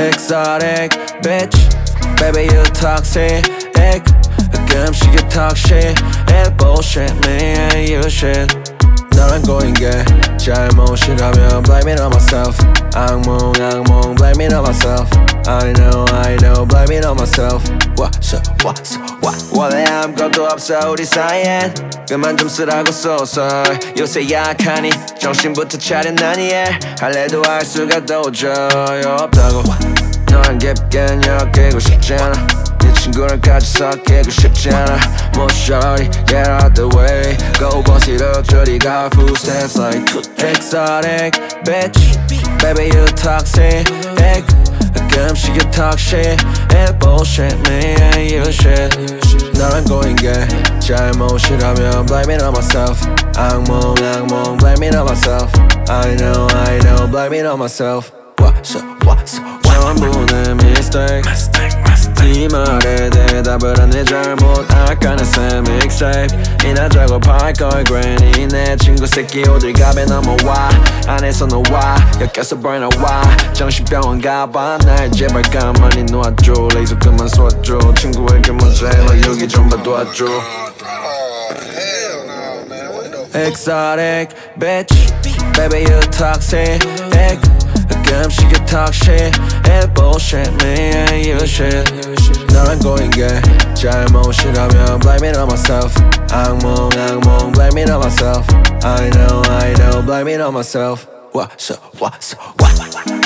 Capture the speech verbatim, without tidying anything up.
exotic bitch. Baby you toxic. 가끔씩 talk shit and bullshit me and you shit. 너랑 꼬인 게 잘못이라면 blame it on myself. 악몽 악몽 blame it on myself. I know I know blame it on myself. What's up what's up what 원래 아무것도 없어 우리 사이엔 그만 좀 쓰라고 써서 요새 약하니 정신부터 차려 난 이해 할래도 할 수가 도저히 없다고. 너랑 깊게 엮이고 싶지 않아. 네 친구랑 같이 섞이고 싶지 않아. 뭐 shorty get out the way go boss it up 저리가 full stance like exotic bitch. Baby you toxic. 가끔씩 you talk shit and bullshit me and you shit. 너랑 꼬인 게 잘못이라면 blame it on myself. 악몽 악몽 blame it on myself. I know I know blame it on myself. What's up what's up 전부는 mistake. 네 말에 대답을 안 해 잘못 아까는 새 mixtape 이나 작업할 걸 괜히 내 친구 새끼 호들갑에 넘어와 안에서 너와 엮여서 burn 나와 정신병원 가봐 날 제발 가만히 놔줘 레이저 그만 쏘아줘 친구에게 먼저 해라 여기 좀 봐도와줘. Exotic bitch. Baby you toxic. 가끔씩 you talk shit and bullshit me and you shit. 너랑 꼬인 게 잘못이라면 blame it on myself. 악몽 악몽 blame it on myself. I know I know blame it on myself. What's up what's up what